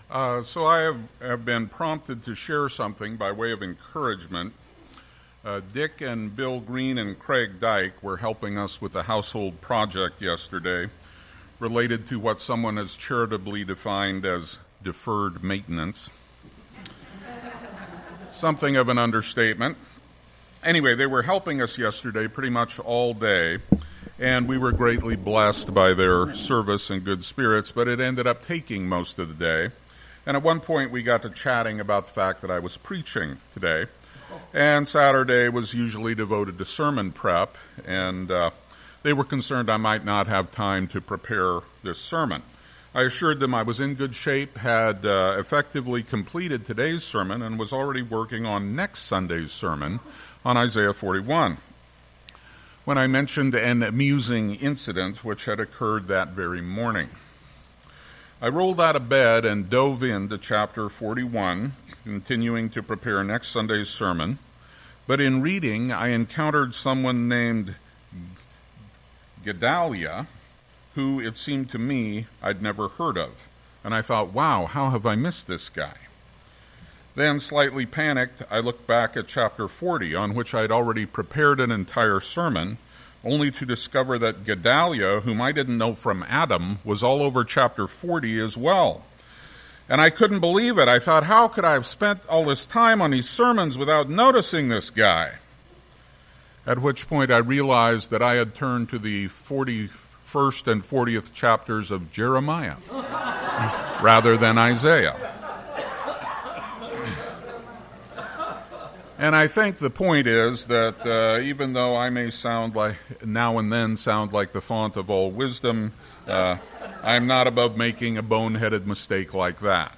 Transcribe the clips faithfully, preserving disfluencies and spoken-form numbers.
Uh, so I have, have been prompted to share something by way of encouragement. Uh, Dick and Bill Green and Craig Dyke were helping us with a household project yesterday related to what someone has charitably defined as deferred maintenance. Something of an understatement. Anyway, they were helping us yesterday pretty much all day, and we were greatly blessed by their service and good spirits, but it ended up taking most of the day. And at one point we got to chatting about the fact that I was preaching today, and Saturday was usually devoted to sermon prep, and uh, they were concerned I might not have time to prepare this sermon. I assured them I was in good shape, had uh, effectively completed today's sermon, and was already working on next Sunday's sermon on Isaiah forty-one, when I mentioned an amusing incident which had occurred that very morning. I rolled out of bed and dove into chapter forty-one, continuing to prepare next Sunday's sermon, but in reading I encountered someone named Gedaliah, who it seemed to me I'd never heard of, and I thought, wow, how have I missed this guy? Then, slightly panicked, I looked back at chapter forty, on which I'd already prepared an entire sermon, only to discover that Gedaliah, whom I didn't know from Adam, was all over chapter forty as well. And I couldn't believe it. I thought, how could I have spent all this time on these sermons without noticing this guy? At which point I realized that I had turned to the forty-first and fortieth chapters of Jeremiah rather than Isaiah. And I think the point is that uh, even though I may sound like, now and then sound like the font of all wisdom, uh, I'm not above making a boneheaded mistake like that.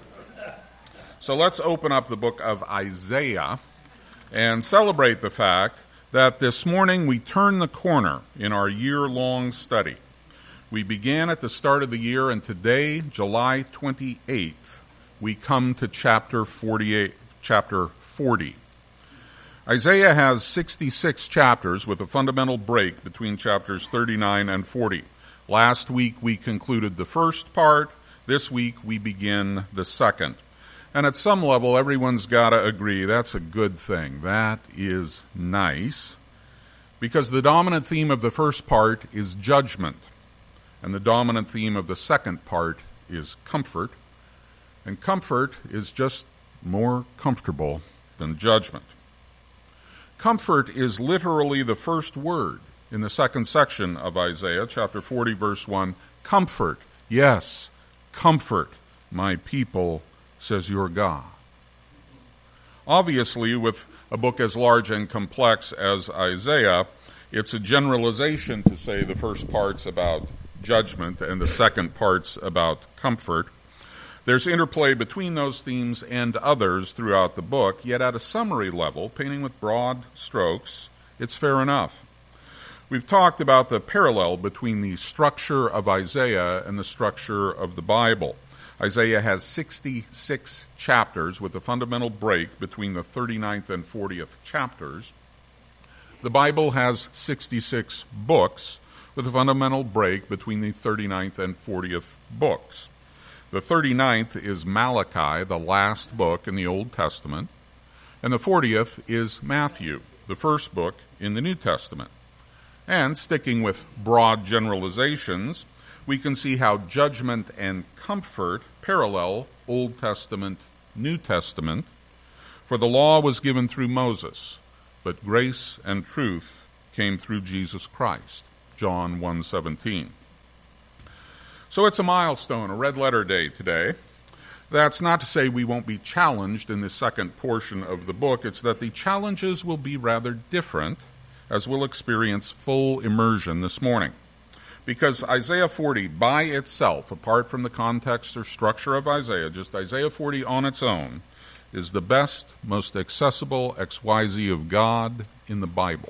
So let's open up the book of Isaiah and celebrate the fact that this morning we turn the corner in our year-long study. We began at the start of the year, and today, July twenty-eighth, we come to chapter forty-eight, chapter forty. Isaiah has sixty-six chapters with a fundamental break between chapters thirty-nine and forty. Last week we concluded the first part. This week we begin the second. And at some level everyone's got to agree that's a good thing. That is nice. Because the dominant theme of the first part is judgment. And the dominant theme of the second part is comfort. And comfort is just more comfortable than judgment. Comfort is literally the first word in the second section of Isaiah, chapter forty, verse one. Comfort, yes, comfort my people, says your God. Obviously, with a book as large and complex as Isaiah, it's a generalization to say the first part's about judgment and the second part's about comfort. There's interplay between those themes and others throughout the book, yet at a summary level, painting with broad strokes, it's fair enough. We've talked about the parallel between the structure of Isaiah and the structure of the Bible. Isaiah has sixty-six chapters with a fundamental break between the thirty-ninth and fortieth chapters. The Bible has sixty-six books with a fundamental break between the thirty-ninth and fortieth books. The thirty-ninth is Malachi, the last book in the Old Testament, and the fortieth is Matthew, the first book in the New Testament. And sticking with broad generalizations, we can see how judgment and comfort parallel Old Testament, New Testament. For the law was given through Moses, but grace and truth came through Jesus Christ, John one seventeen. So it's a milestone, a red letter day today. That's not to say we won't be challenged in the second portion of the book. It's that the challenges will be rather different as we'll experience full immersion this morning. Because Isaiah forty by itself, apart from the context or structure of Isaiah, just Isaiah forty on its own, is the best, most accessible X Y Z of God in the Bible.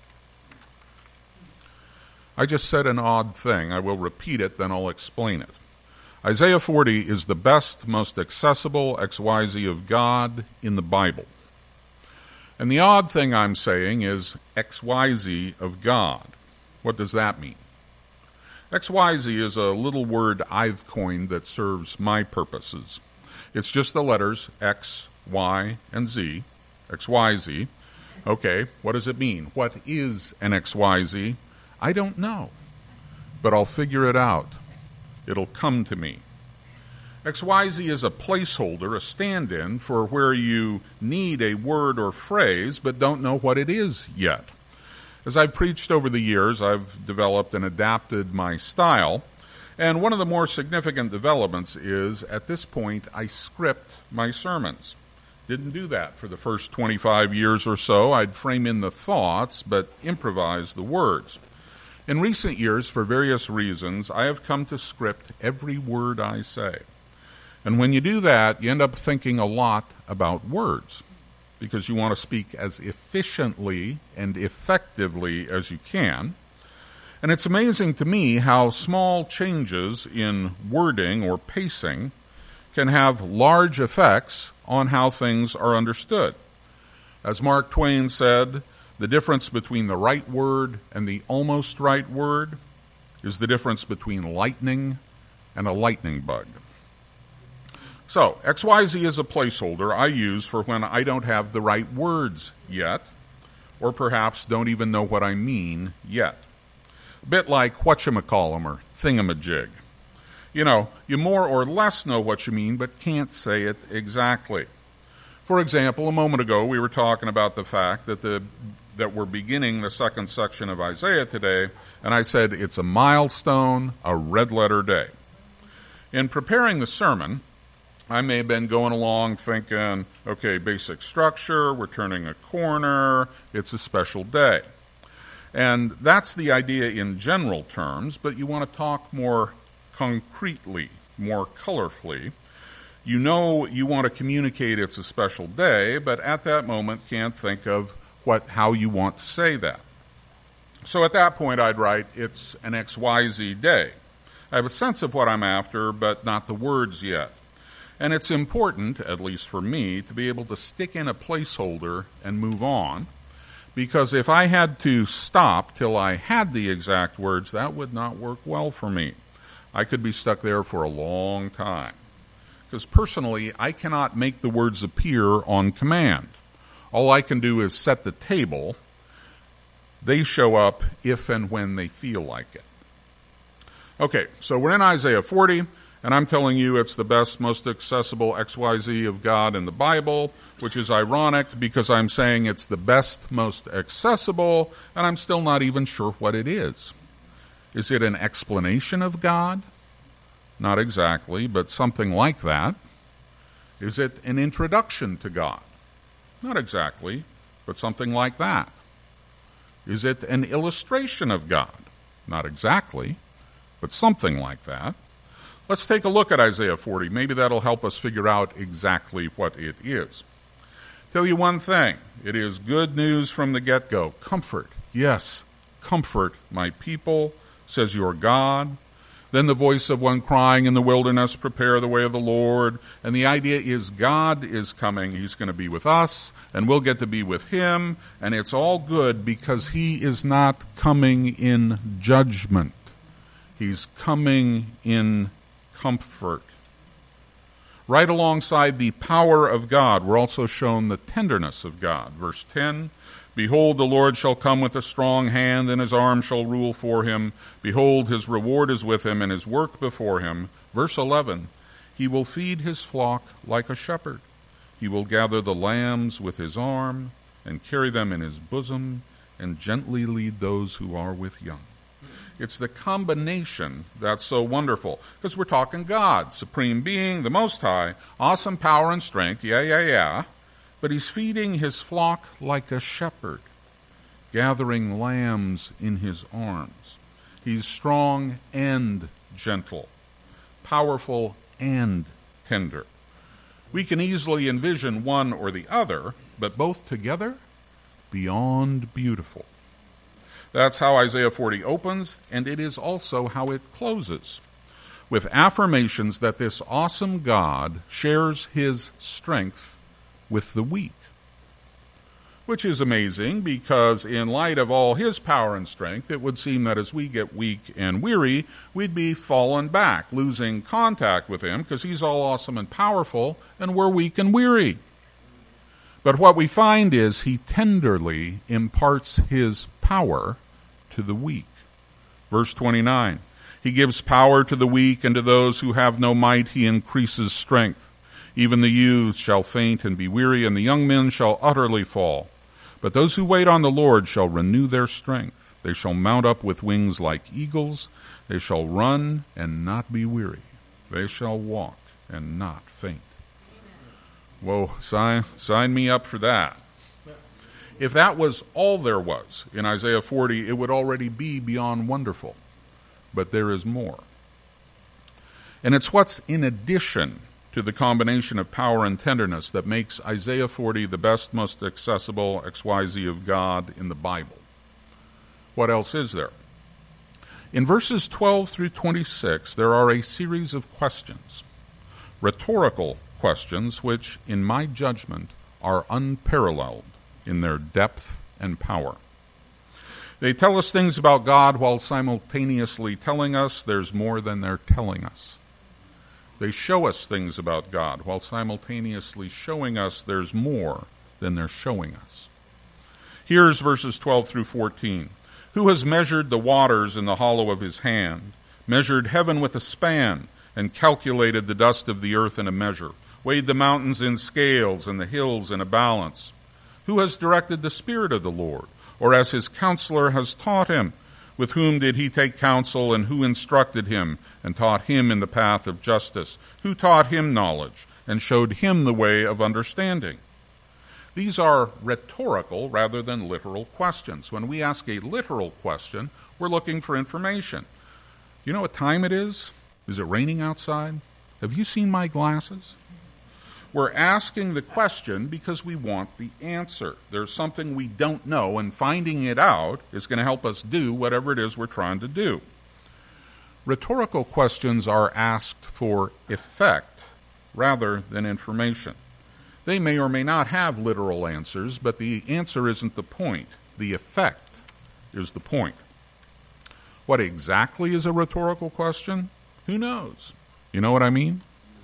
I just said an odd thing. I will repeat it, then I'll explain it. Isaiah forty is the best, most accessible X Y Z of God in the Bible. And the odd thing I'm saying is X Y Z of God. What does that mean? X Y Z is a little word I've coined that serves my purposes. It's just the letters X, Y, and Z. X, Y, Z. Okay, what does it mean? What is an X Y Z? I don't know, but I'll figure it out. It'll come to me. X Y Z is a placeholder, a stand-in for where you need a word or phrase but don't know what it is yet. As I've preached over the years, I've developed and adapted my style, and one of the more significant developments is, at this point, I script my sermons. Didn't do that for the first twenty-five years or so. I'd frame in the thoughts, but improvise the words. In recent years, for various reasons, I have come to script every word I say. And when you do that, you end up thinking a lot about words, because you want to speak as efficiently and effectively as you can. And it's amazing to me how small changes in wording or pacing can have large effects on how things are understood. As Mark Twain said, the difference between the right word and the almost right word is the difference between lightning and a lightning bug. So, X Y Z is a placeholder I use for when I don't have the right words yet, or perhaps don't even know what I mean yet. A bit like whatchamacallem or thingamajig. You know, you more or less know what you mean, but can't say it exactly. For example, a moment ago we were talking about the fact that the that we're beginning the second section of Isaiah today, and I said it's a milestone, a red-letter day. In preparing the sermon, I may have been going along thinking, okay, basic structure, we're turning a corner, it's a special day. And that's the idea in general terms, but you want to talk more concretely, more colorfully. You know you want to communicate it's a special day, but at that moment can't think of what how you want to say that. So at that point I'd write, it's an X Y Z day. I have a sense of what I'm after, but not the words yet. And it's important, at least for me, to be able to stick in a placeholder and move on, because if I had to stop till I had the exact words, that would not work well for me. I could be stuck there for a long time. Because personally, I cannot make the words appear on command. All I can do is set the table. They show up if and when they feel like it. Okay, so we're in Isaiah forty, and I'm telling you it's the best, most accessible X Y Z of God in the Bible, which is ironic because I'm saying it's the best, most accessible, and I'm still not even sure what it is. Is it an explanation of God? Not exactly, but something like that. Is it an introduction to God? Not exactly, but something like that. Is it an illustration of God? Not exactly, but something like that. Let's take a look at Isaiah forty. Maybe that'll help us figure out exactly what it is. Tell you one thing. It is good news from the get-go. Comfort. Yes, comfort my people, says your God. Then the voice of one crying in the wilderness, prepare the way of the Lord. And the idea is God is coming. He's going to be with us, and we'll get to be with him. And it's all good because he is not coming in judgment. He's coming in comfort. Right alongside the power of God, we're also shown the tenderness of God. Verse ten, behold, the Lord shall come with a strong hand, and his arm shall rule for him. Behold, his reward is with him, and his work before him. Verse eleven, he will feed his flock like a shepherd. He will gather the lambs with his arm, and carry them in his bosom, and gently lead those who are with young. It's the combination that's so wonderful, because we're talking God, supreme being, the Most High, awesome power and strength, yeah, yeah, yeah. But he's feeding his flock like a shepherd, gathering lambs in his arms. He's strong and gentle, powerful and tender. We can easily envision one or the other, but both together, beyond beautiful. That's how Isaiah forty opens, and it is also how it closes, with affirmations that this awesome God shares his strength with the weak. which is amazing because in light of all his power and strength, it would seem that as we get weak and weary, we'd be fallen back, losing contact with him because he's all awesome and powerful, and we're weak and weary. But what we find is he tenderly imparts his power to the weak. Verse twenty-nine, he gives power to the weak, and to those who have no might he increases strength. Even the youths shall faint and be weary, and the young men shall utterly fall. But those who wait on the Lord shall renew their strength. They shall mount up with wings like eagles. They shall run and not be weary. They shall walk and not faint. Whoa, sign, sign me up for that. If that was all there was in Isaiah forty, it would already be beyond wonderful. But there is more. And it's what's in addition to the combination of power and tenderness that makes Isaiah forty the best, most accessible X Y Z of God in the Bible. What else is there? In verses twelve through twenty-six, there are a series of questions, rhetorical questions, which, in my judgment, are unparalleled in their depth and power. They tell us things about God while simultaneously telling us there's more than they're telling us. They show us things about God while simultaneously showing us there's more than they're showing us. Here's verses twelve through fourteen. Who has measured the waters in the hollow of his hand, measured heaven with a span, and calculated the dust of the earth in a measure, weighed the mountains in scales and the hills in a balance? Who has directed the Spirit of the Lord, or as his counselor has taught him? With whom did he take counsel, and who instructed him, and taught him in the path of justice? Who taught him knowledge, and showed him the way of understanding? These are rhetorical rather than literal questions. When we ask a literal question, we're looking for information. You know what time it is? Is it raining outside? Have you seen my glasses? We're asking the question because we want the answer. There's something we don't know, and finding it out is going to help us do whatever it is we're trying to do. Rhetorical questions are asked for effect rather than information. They may or may not have literal answers, but the answer isn't the point. The effect is the point. What exactly is a rhetorical question? Who knows? You know what I mean?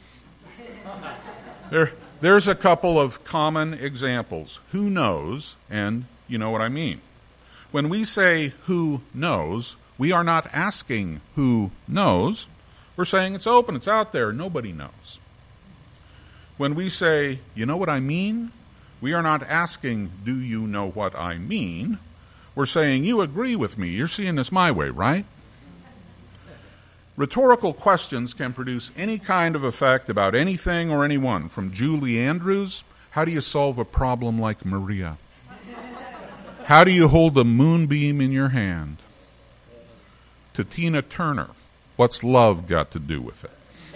There, there's a couple of common examples. Who knows, and you know what I mean. When we say who knows, we are not asking who knows. We're saying it's open, it's out there, nobody knows. When we say, you know what I mean, we are not asking, do you know what I mean? We're saying, you agree with me, you're seeing this my way, right? Rhetorical questions can produce any kind of effect about anything or anyone, from Julie Andrews, how do you solve a problem like Maria? How do you hold a moonbeam in your hand? To Tina Turner, what's love got to do with it?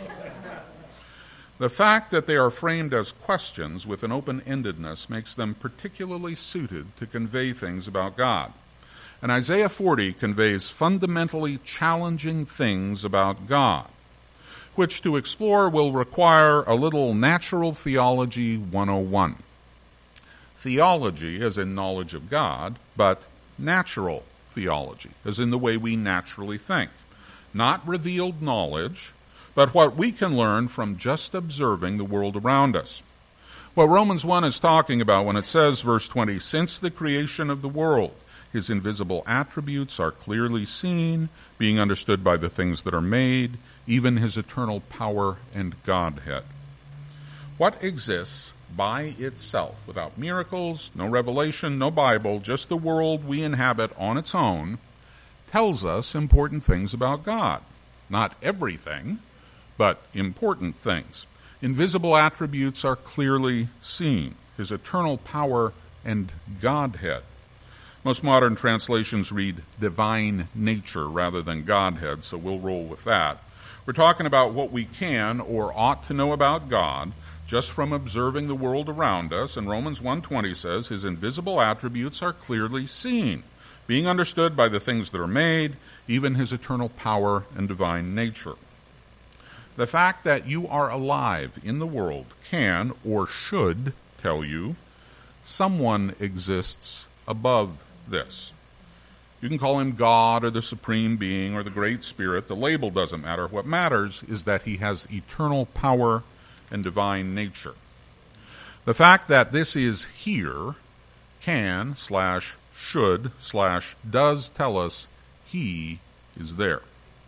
The fact that they are framed as questions with an open-endedness makes them particularly suited to convey things about God. And Isaiah forty conveys fundamentally challenging things about God, which to explore will require a little Natural Theology one oh one. Theology as in knowledge of God, but natural theology as in the way we naturally think. Not revealed knowledge, but what we can learn from just observing the world around us. What Romans one is talking about when it says, verse twenty, since the creation of the world, his invisible attributes are clearly seen, being understood by the things that are made, even his eternal power and Godhead. What exists by itself, without miracles, no revelation, no Bible, just the world we inhabit on its own, tells us important things about God. Not everything, but important things. Invisible attributes are clearly seen, his eternal power and Godhead. Most modern translations read divine nature rather than Godhead, so we'll roll with that. We're talking about what we can or ought to know about God just from observing the world around us, and Romans one twenty says his invisible attributes are clearly seen, being understood by the things that are made, even his eternal power and divine nature. The fact that you are alive in the world can or should tell you someone exists above this. You can call him God or the Supreme Being or the Great Spirit. The label doesn't matter. What matters is that he has eternal power and divine nature. The fact that this is here can slash should slash does tell us he is there.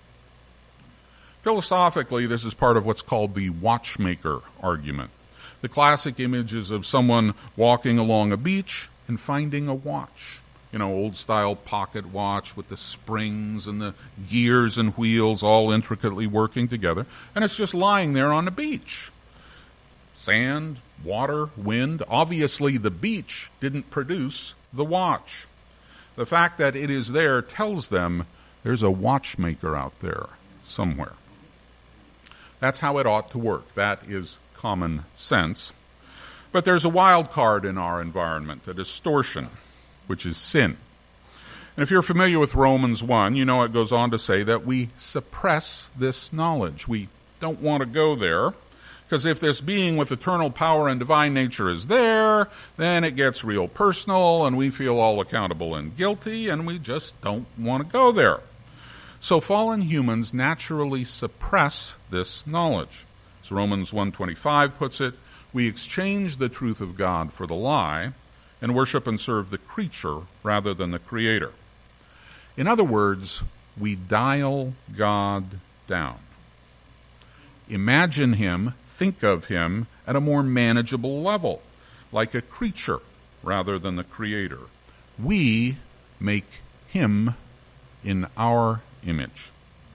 Philosophically, this is part of what's called the watchmaker argument. The classic image is of someone walking along a beach and finding a watch. You know, old-style pocket watch with the springs and the gears and wheels all intricately working together, and it's just lying there on the beach. Sand, water, wind. Obviously, the beach didn't produce the watch. The fact that it is there tells them there's a watchmaker out there somewhere. That's how it ought to work. That is common sense. But there's a wild card in our environment, a distortion, which is sin. And if you're familiar with Romans one, you know it goes on to say that we suppress this knowledge. We don't want to go there, because if this being with eternal power and divine nature is there, then it gets real personal, and we feel all accountable and guilty, and we just don't want to go there. So fallen humans naturally suppress this knowledge. As Romans one twenty-five puts it, we exchange the truth of God for the lie, and worship and serve the creature rather than the Creator. In other words, we dial God down. Imagine him, think of him at a more manageable level, like a creature rather than the Creator. We make him in our image.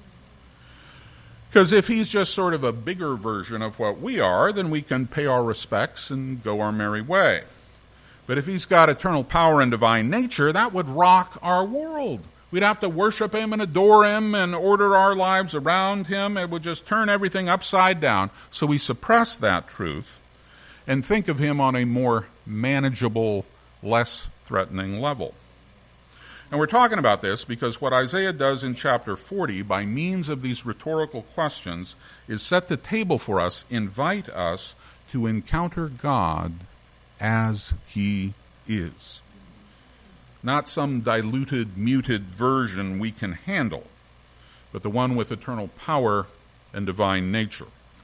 Because if he's just sort of a bigger version of what we are, then we can pay our respects and go our merry way. But if he's got eternal power and divine nature, that would rock our world. We'd have to worship him and adore him and order our lives around him. It would just turn everything upside down. So we suppress that truth and think of him on a more manageable, less threatening level. And we're talking about this because what Isaiah does in chapter forty by means of these rhetorical questions is set the table for us, invite us to encounter God as he is. Not some diluted, muted version we can handle, but the one with eternal power and divine nature.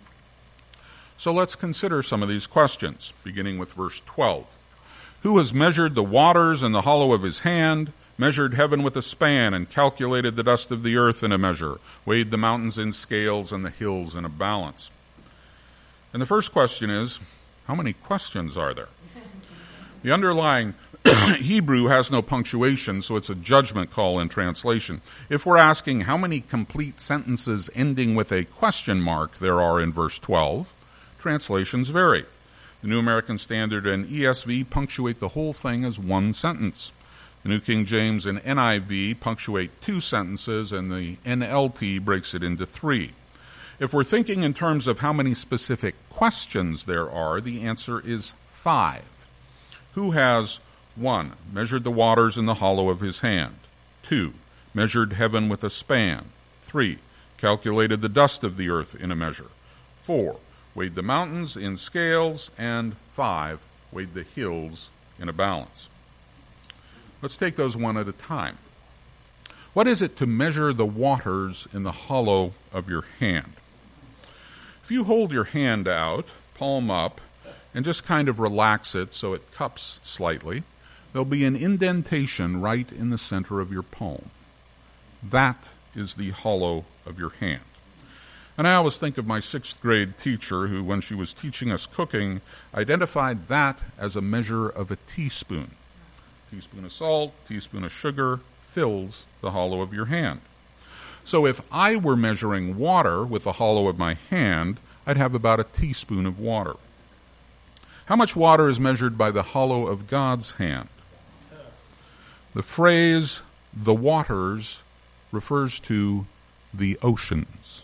So let's consider some of these questions, beginning with verse twelve. Who has measured the waters in the hollow of his hand, measured heaven with a span, and calculated the dust of the earth in a measure, weighed the mountains in scales and the hills in a balance? And the first question is, how many questions are there? The underlying Hebrew has no punctuation, so it's a judgment call in translation. If we're asking how many complete sentences ending with a question mark there are in verse twelve, translations vary. The New American Standard and E S V punctuate the whole thing as one sentence. The New King James and N I V punctuate two sentences, and the N L T breaks it into three. If we're thinking in terms of how many specific questions there are, the answer is five. Who has, one, measured the waters in the hollow of his hand; two, measured heaven with a span; three, calculated the dust of the earth in a measure; four, weighed the mountains in scales; and five, weighed the hills in a balance. Let's take those one at a time. What is it to measure the waters in the hollow of your hand? If you hold your hand out, palm up, and just kind of relax it so it cups slightly, there'll be an indentation right in the center of your palm. That is the hollow of your hand. And I always think of my sixth grade teacher who, when she was teaching us cooking, identified that as a measure of a teaspoon. Teaspoon of salt, teaspoon of sugar fills the hollow of your hand. So if I were measuring water with the hollow of my hand, I'd have about a teaspoon of water. How much water is measured by the hollow of God's hand? The phrase, the waters, refers to the oceans.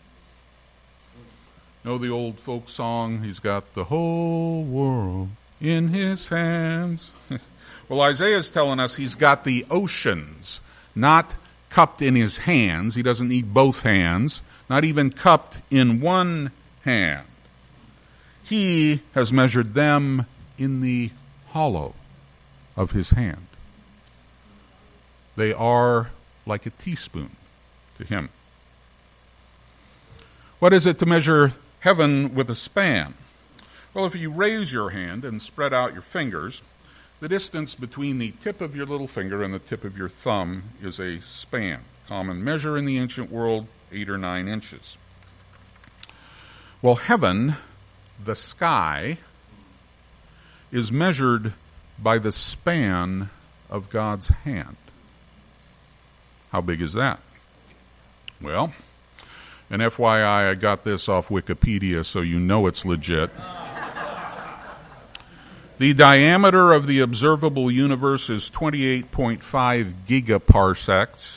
Know the old folk song, he's got the whole world in his hands. Well, Isaiah's telling us he's got the oceans, not cupped in his hands. He doesn't need both hands, not even cupped in one hand. He has measured them in the hollow of his hand. They are like a teaspoon to him. What is it to measure heaven with a span? Well, if you raise your hand and spread out your fingers, the distance between the tip of your little finger and the tip of your thumb is a span. Common measure in the ancient world, eight or nine inches. Well, heaven, the sky, is measured by the span of God's hand. How big is that? Well, and F Y I, I got this off Wikipedia, so you know it's legit. The diameter of the observable universe is twenty-eight point five gigaparsecs,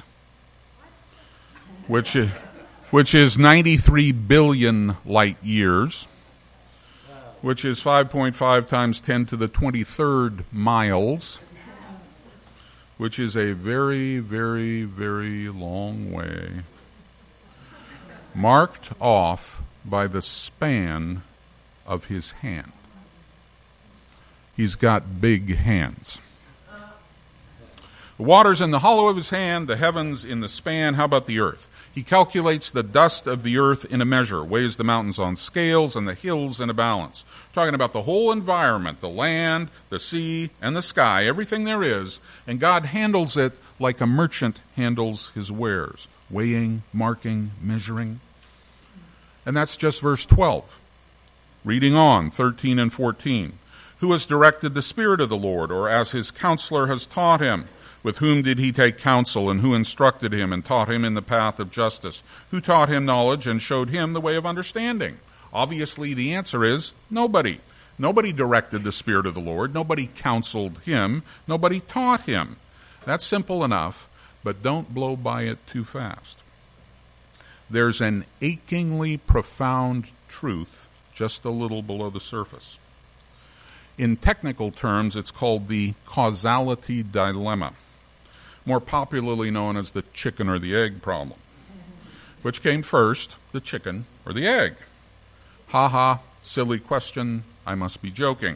which is, which is ninety-three billion light years, which is five point five times ten to the twenty-third miles, which is a very, very, very long way, marked off by the span of his hand. He's got big hands. The water's in the hollow of his hand, the heavens in the span. How about the earth? He calculates the dust of the earth in a measure, weighs the mountains on scales and the hills in a balance. Talking about the whole environment, the land, the sea, and the sky, everything there is, and God handles it like a merchant handles his wares, weighing, marking, measuring. And that's just verse twelve. Reading on, thirteen and fourteen. Who has directed the Spirit of the Lord, or as his counselor has taught him? With whom did he take counsel, and who instructed him and taught him in the path of justice? Who taught him knowledge and showed him the way of understanding? Obviously, the answer is nobody. Nobody directed the Spirit of the Lord. Nobody counseled him. Nobody taught him. That's simple enough, but don't blow by it too fast. There's an achingly profound truth just a little below the surface. In technical terms, it's called the causality dilemma, more popularly known as the chicken or the egg problem. Which came first, the chicken or the egg? Ha ha, silly question, I must be joking.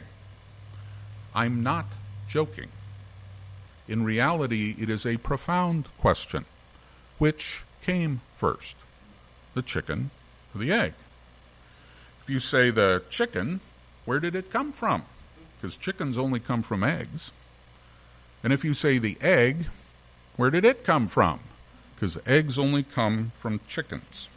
I'm not joking. In reality, it is a profound question. Which came first, the chicken or the egg? If you say the chicken, where did it come from? Because chickens only come from eggs. And if you say the egg, where did it come from? Because eggs only come from chickens.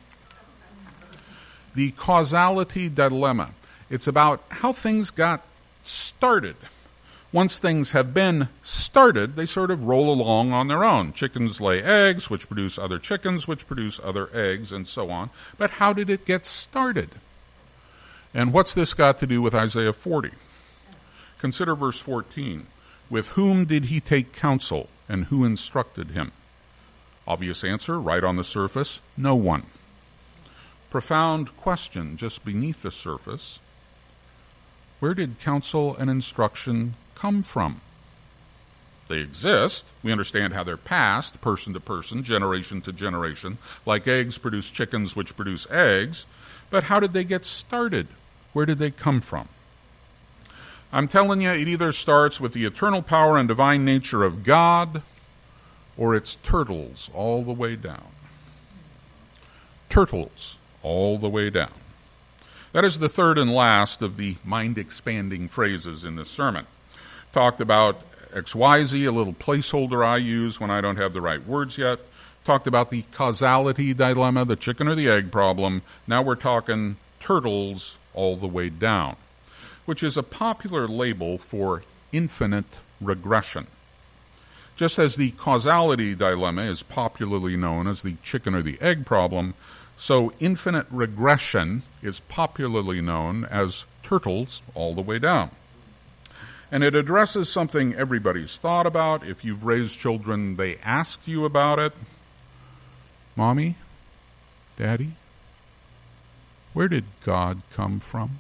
The causality dilemma. It's about how things got started. Once things have been started, they sort of roll along on their own. Chickens lay eggs, which produce other chickens, which produce other eggs, and so on. But how did it get started? And what's this got to do with Isaiah forty? Consider verse fourteen. With whom did he take counsel, and who instructed him? Obvious answer, right on the surface, no one. Profound question just beneath the surface. Where did counsel and instruction come from? They exist. We understand how they're passed, person to person, generation to generation. Like eggs produce chickens, which produce eggs. But how did they get started? Where did they come from? I'm telling you, it either starts with the eternal power and divine nature of God, or it's turtles all the way down. Turtles all the way down. That is the third and last of the mind-expanding phrases in this sermon. Talked about X Y Z, a little placeholder I use when I don't have the right words yet. Talked about the causality dilemma, the chicken or the egg problem. Now we're talking turtles all the way down, which is a popular label for infinite regression. Just as the causality dilemma is popularly known as the chicken or the egg problem, so infinite regression is popularly known as turtles all the way down. And it addresses something everybody's thought about. If you've raised children, they ask you about it. Mommy, Daddy, where did God come from?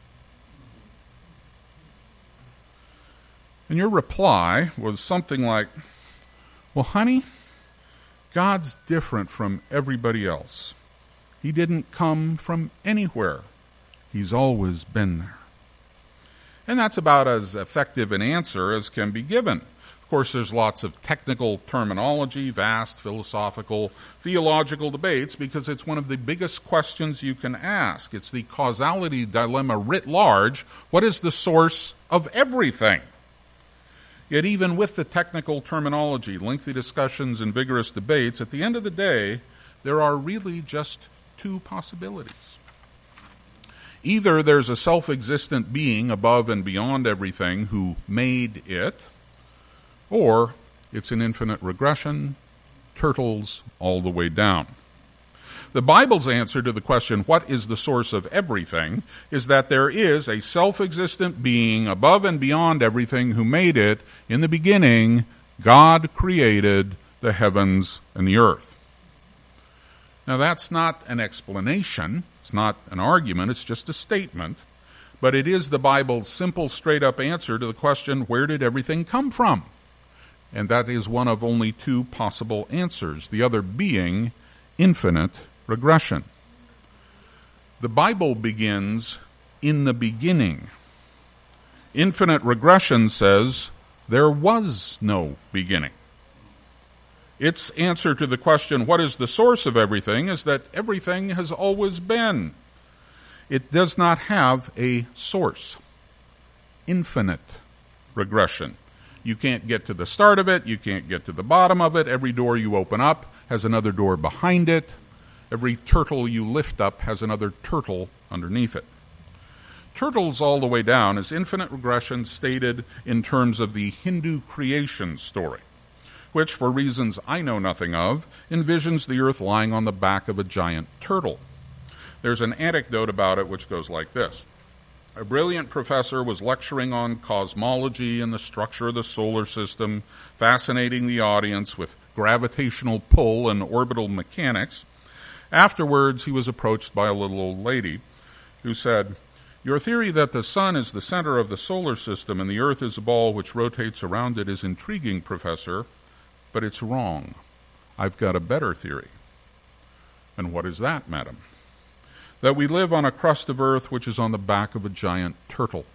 And your reply was something like, well, honey, God's different from everybody else. He didn't come from anywhere. He's always been there. And that's about as effective an answer as can be given. Of course, there's lots of technical terminology, vast philosophical, theological debates, because it's one of the biggest questions you can ask. It's the causality dilemma writ large. What is the source of everything? Yet even with the technical terminology, lengthy discussions, and vigorous debates, at the end of the day, there are really just two possibilities. Either there's a self-existent being above and beyond everything who made it, or it's an infinite regression, turtles all the way down. The Bible's answer to the question, what is the source of everything, is that there is a self-existent being above and beyond everything who made it. In the beginning, God created the heavens and the earth. Now, that's not an explanation. It's not an argument. It's just a statement. But it is the Bible's simple, straight-up answer to the question, where did everything come from? And that is one of only two possible answers, the other being infinite regression. The Bible begins in the beginning. Infinite regression says there was no beginning. Its answer to the question, what is the source of everything, is that everything has always been. It does not have a source. Infinite regression. You can't get to the start of it. You can't get to the bottom of it. Every door you open up has another door behind it. Every turtle you lift up has another turtle underneath it. Turtles all the way down is infinite regression stated in terms of the Hindu creation story, which, for reasons I know nothing of, envisions the earth lying on the back of a giant turtle. There's an anecdote about it which goes like this. A brilliant professor was lecturing on cosmology and the structure of the solar system, fascinating the audience with gravitational pull and orbital mechanics. Afterwards, he was approached by a little old lady who said, "Your theory that the sun is the center of the solar system and the earth is a ball which rotates around it is intriguing, Professor, but it's wrong. I've got a better theory." "And what is that, madam?" "That we live on a crust of earth which is on the back of a giant turtle."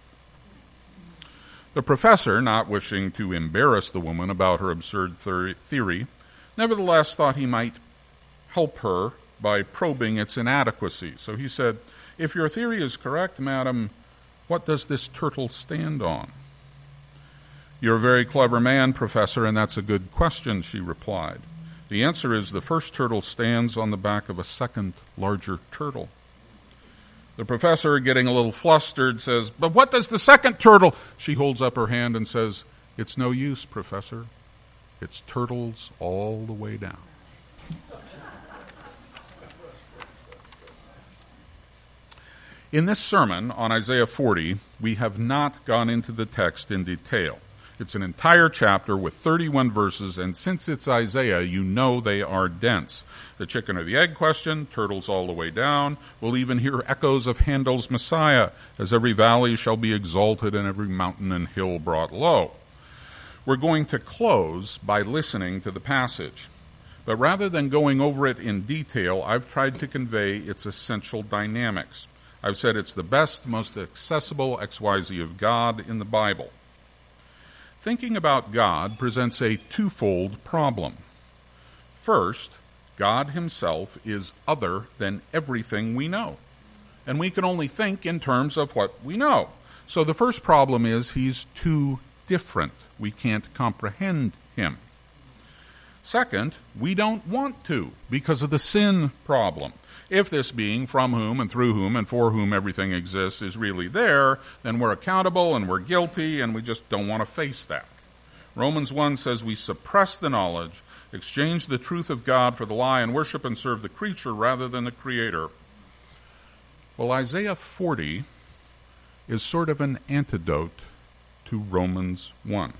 The professor, not wishing to embarrass the woman about her absurd theory, nevertheless thought he might help her by probing its inadequacy. So he said, "If your theory is correct, madam, what does this turtle stand on?" "You're a very clever man, Professor, and that's a good question," she replied. "The answer is the first turtle stands on the back of a second, larger turtle." The professor, getting a little flustered, says, "But what does the second turtle?" She holds up her hand and says, "It's no use, Professor. It's turtles all the way down." In this sermon on Isaiah forty, we have not gone into the text in detail. It's an entire chapter with thirty-one verses, and since it's Isaiah, you know they are dense. The chicken or the egg question, turtles all the way down. We'll even hear echoes of Handel's Messiah, as every valley shall be exalted and every mountain and hill brought low. We're going to close by listening to the passage. But rather than going over it in detail, I've tried to convey its essential dynamics. I've said it's the best, most accessible X Y Z of God in the Bible. Thinking about God presents a twofold problem. First, God himself is other than everything we know, and we can only think in terms of what we know. So the first problem is he's too different. We can't comprehend him. Second, we don't want to because of the sin problem. If this being from whom and through whom and for whom everything exists is really there, then we're accountable and we're guilty, and we just don't want to face that. Romans one says we suppress the knowledge, exchange the truth of God for the lie, and worship and serve the creature rather than the Creator. Well, Isaiah forty is sort of an antidote to Romans one.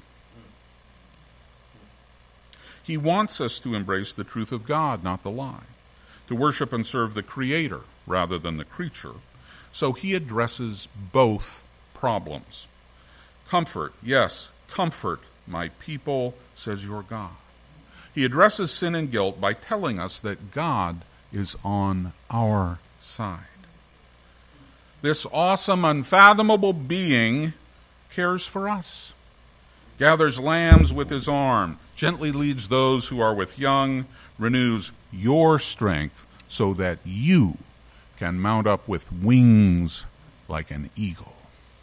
He wants us to embrace the truth of God, not the lie, to worship and serve the Creator rather than the creature. So he addresses both problems. Comfort, yes, comfort my people, says your God. He addresses sin and guilt by telling us that God is on our side. This awesome, unfathomable being cares for us, gathers lambs with his arm, gently leads those who are with young, renews your strength so that you can mount up with wings like an eagle.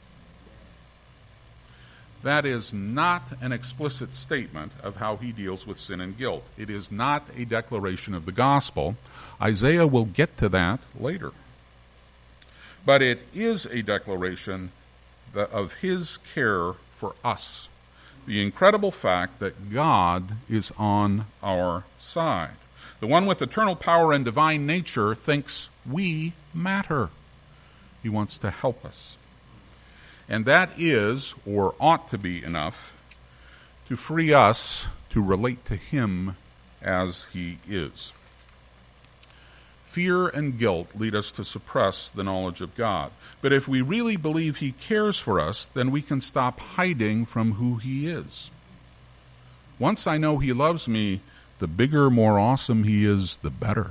That is not an explicit statement of how he deals with sin and guilt. It is not a declaration of the gospel. Isaiah will get to that later. But it is a declaration of his care for us. The incredible fact that God is on our side. The one with eternal power and divine nature thinks we matter. He wants to help us. And that is, or ought to be, enough to free us to relate to him as he is. Fear and guilt lead us to suppress the knowledge of God. But if we really believe he cares for us, then we can stop hiding from who he is. Once I know he loves me, the bigger, more awesome he is, the better.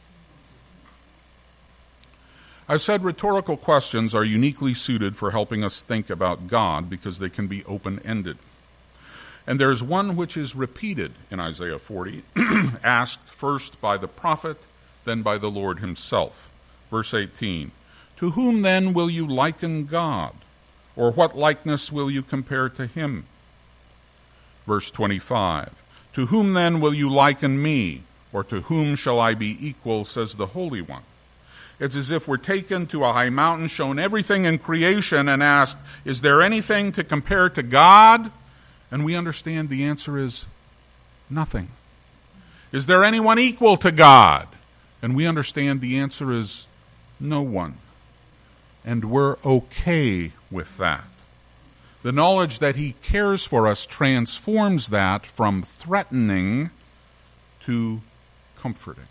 I've said rhetorical questions are uniquely suited for helping us think about God because they can be open-ended. And there's one which is repeated in Isaiah forty, asked first by the prophet, then by the Lord himself. Verse eighteen, "To whom then will you liken God? Or what likeness will you compare to him?" Verse twenty-five, "To whom then will you liken me? Or to whom shall I be equal, says the Holy One?" It's as if we're taken to a high mountain, shown everything in creation, and asked, is there anything to compare to God? And we understand the answer is nothing. Is there anyone equal to God? And we understand the answer is no one. And we're okay with that. The knowledge that he cares for us transforms that from threatening to comforting.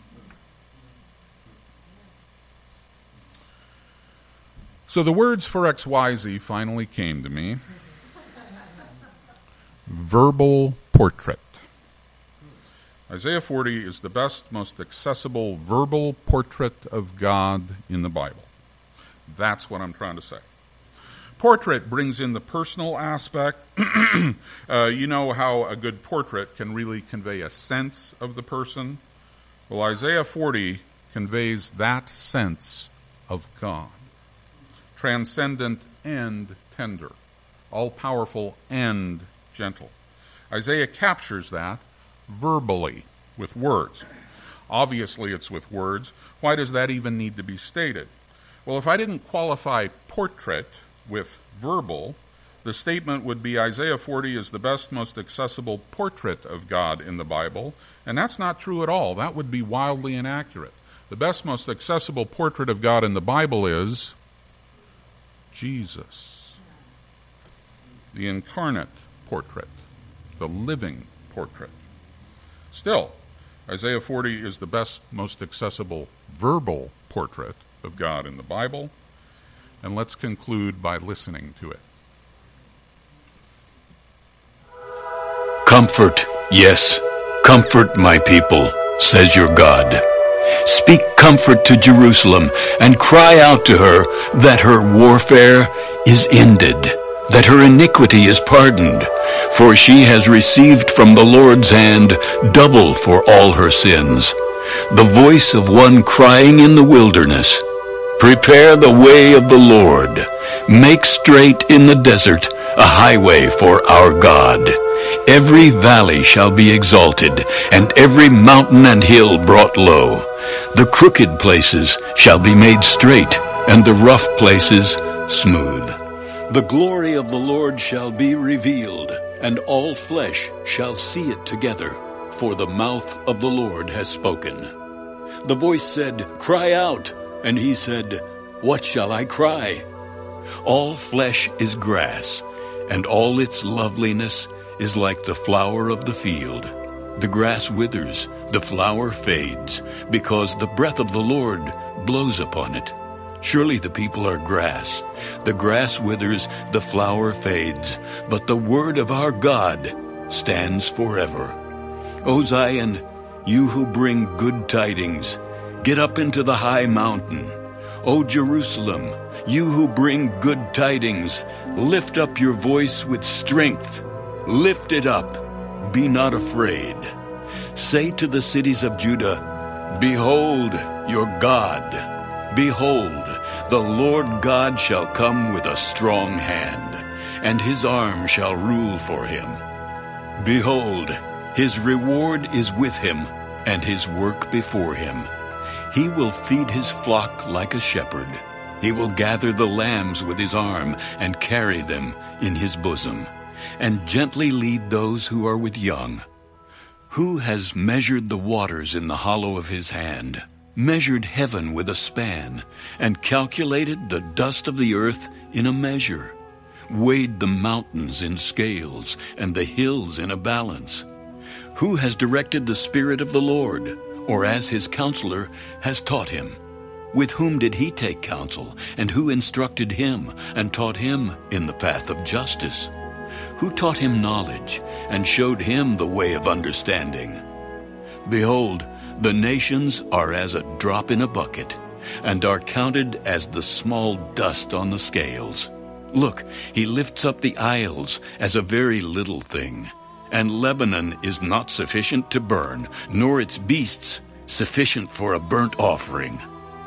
So the words for X Y Z finally came to me. Verbal portrait. Isaiah forty is the best, most accessible verbal portrait of God in the Bible. That's what I'm trying to say. Portrait brings in the personal aspect. uh, you know how a good portrait can really convey a sense of the person? Well, Isaiah forty conveys that sense of God. Transcendent and tender, all-powerful and gentle. Isaiah captures that verbally, with words. Obviously it's with words. Why does that even need to be stated? Well, if I didn't qualify portrait with verbal, the statement would be Isaiah forty is the best, most accessible portrait of God in the Bible, and that's not true at all. That would be wildly inaccurate. The best, most accessible portrait of God in the Bible is Jesus, the incarnate portrait, the living portrait. Still, Isaiah forty is the best, most accessible verbal portrait of God in the Bible, and let's conclude by listening to it. Comfort, yes, comfort my people, says your God. Speak comfort to Jerusalem and cry out to her that her warfare is ended, that her iniquity is pardoned, for she has received from the Lord's hand double for all her sins. The voice of one crying in the wilderness, prepare the way of the Lord, make straight in the desert a highway for our God. Every valley shall be exalted, and every mountain and hill brought low. The crooked places shall be made straight, and the rough places smooth. The glory of the Lord shall be revealed, and all flesh shall see it together, for the mouth of the Lord has spoken. The voice said, cry out, and he said, what shall I cry? All flesh is grass, and all its loveliness is like the flower of the field. The grass withers, the flower fades, because the breath of the Lord blows upon it. Surely the people are grass. The grass withers, the flower fades, but the word of our God stands forever. O Zion, you who bring good tidings, get up into the high mountain. O Jerusalem, You who bring good tidings, lift up your voice with strength. Lift it up. Be not afraid. Say to the cities of Judah, Behold your God. Behold, the Lord God shall come with a strong hand, and his arm shall rule for him. Behold, his reward is with him, and his work before him. He will feed his flock like a shepherd. He will gather the lambs with his arm and carry them in his bosom, and gently lead those who are with young. Who has measured the waters in the hollow of his hand, measured heaven with a span, and calculated the dust of the earth in a measure, weighed the mountains in scales and the hills in a balance? Who has directed the Spirit of the Lord, or as his counselor has taught him? With whom did he take counsel, and who instructed him and taught him in the path of justice? Who taught him knowledge and showed him the way of understanding? Behold, the nations are as a drop in a bucket, and are counted as the small dust on the scales. Look, he lifts up the isles as a very little thing, and Lebanon is not sufficient to burn, nor its beasts sufficient for a burnt offering.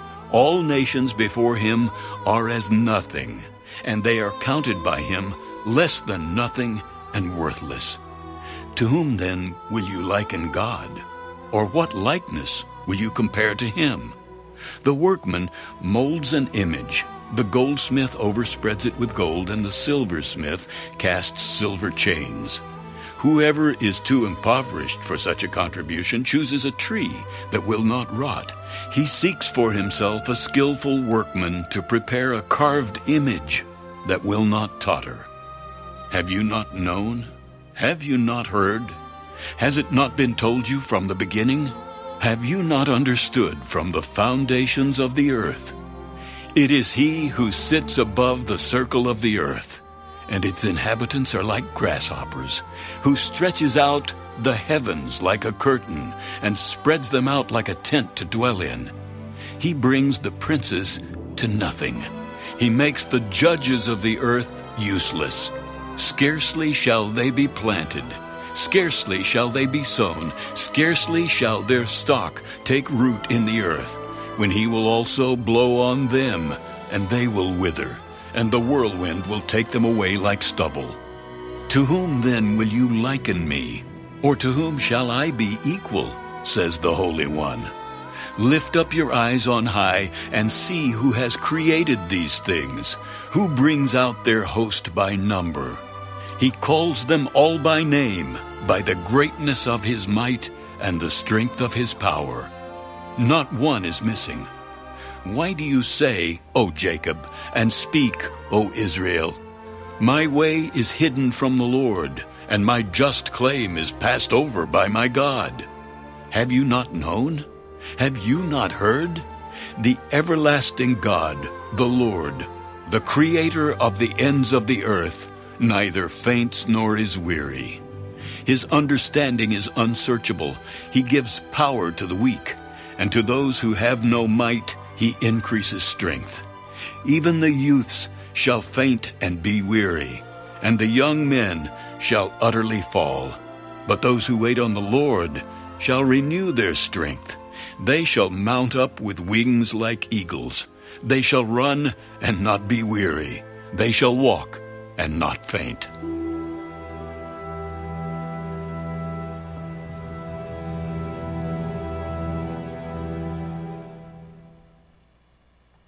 All nations before him are as nothing, and they are counted by him less than nothing and worthless. To whom then will you liken God? Or what likeness will you compare to him? The workman molds an image. The goldsmith overspreads it with gold, and the silversmith casts silver chains. Whoever is too impoverished for such a contribution chooses a tree that will not rot. He seeks for himself a skillful workman to prepare a carved image that will not totter. Have you not known? Have you not heard? Has it not been told you from the beginning? Have you not understood from the foundations of the earth? It is he who sits above the circle of the earth, and its inhabitants are like grasshoppers, who stretches out the heavens like a curtain, and spreads them out like a tent to dwell in. He brings the princes to nothing. He makes the judges of the earth useless. Scarcely shall they be planted, scarcely shall they be sown, scarcely shall their stock take root in the earth, when he will also blow on them, and they will wither, and the whirlwind will take them away like stubble. To whom then will you liken me? Or to whom shall I be equal? Says the Holy One. Lift up your eyes on high, and see who has created these things, who brings out their host by number. He calls them all by name, by the greatness of his might and the strength of his power. Not one is missing. Why do you say, O Jacob, and speak, O Israel? My way is hidden from the Lord, and my just claim is passed over by my God. Have you not known? Have you not heard? The everlasting God, the Lord, the Creator of the ends of the earth, neither faints nor is weary. His understanding is unsearchable. He gives power to the weak, and to those who have no might he increases strength. Even the youths shall faint and be weary, and the young men shall utterly fall. But those who wait on the Lord shall renew their strength. They shall mount up with wings like eagles. They shall run and not be weary. They shall walk and not faint.